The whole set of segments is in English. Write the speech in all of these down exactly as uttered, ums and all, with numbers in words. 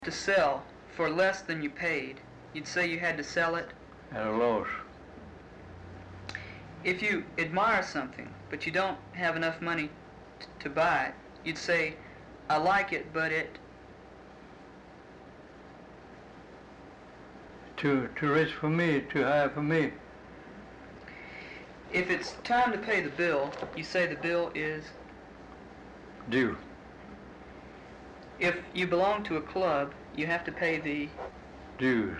to sell for less than you paid, you'd say you had to sell it? At a loss. If you admire something, but you don't have enough money t- to buy it, you'd say, I like it, but it... Too, too rich for me, too high for me. If it's time to pay the bill, you say the bill is... Due. If you belong to a club, you have to pay the... Dues.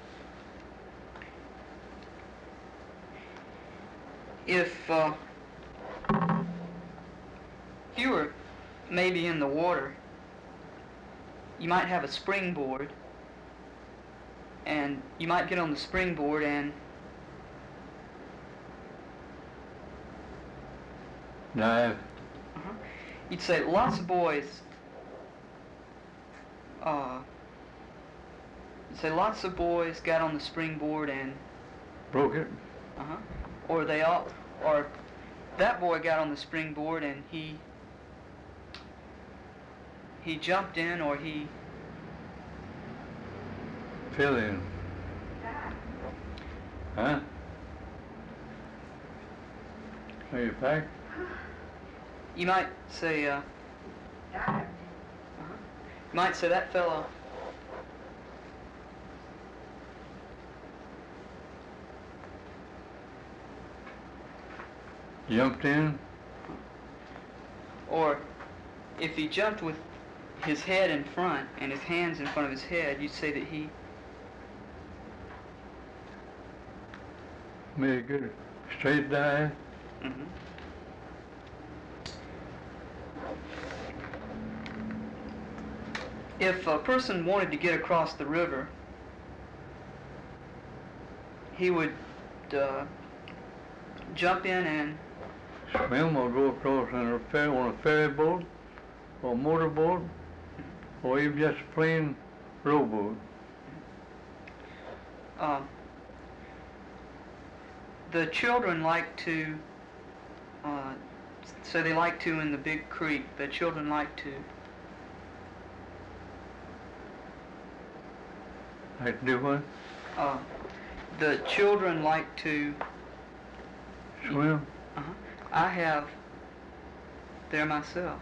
If, uh, if you were maybe in the water, you might have a springboard, and you might get on the springboard and... Dive. Uh-huh. You'd say lots of boys... Uh, you'd say lots of boys got on the springboard and... Broke it. Uh-huh. Or they all... Or that boy got on the springboard and he... He jumped in, or he... Fill in. Huh? Are you back? You might say, uh... uh-huh. You might say that fellow... Jumped in. Or if he jumped with his head in front and his hands in front of his head, you'd say that he... Made a good straight dive. Mm-hmm. If a person wanted to get across the river, he would uh, jump in and... Swim or go across on a ferry, on a ferry boat, or motorboat, or even just a plain rowboat. Uh, the children like to, uh, so they like to in the big creek, the children like to... Like to do what? Uh, the children like to... Swim? Uh-huh. I have there myself.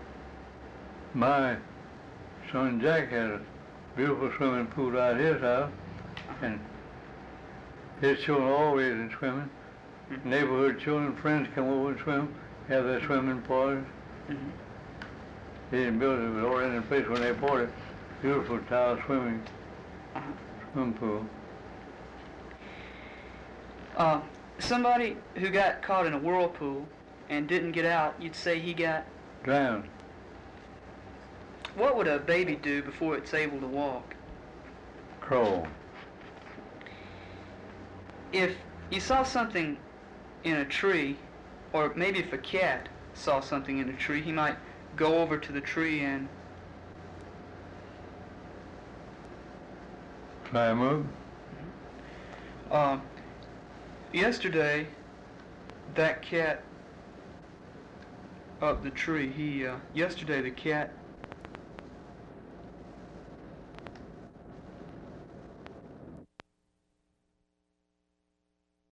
My son Jack had a beautiful swimming pool out his house, and his children are always in swimming. Mm-hmm. Neighborhood children, friends come over and swim, have their swimming parties. Mm-hmm. He didn't build it, it was already in place when they bought it. Beautiful tile swimming Uh-huh. swimming pool. Uh, somebody who got caught in a whirlpool and didn't get out, you'd say he got... Drowned. What would a baby do before it's able to walk? Crawl. If you saw something in a tree, or maybe if a cat saw something in a tree, he might go over to the tree and... Climb up. Uh, yesterday, that cat up the tree, he, uh, yesterday the cat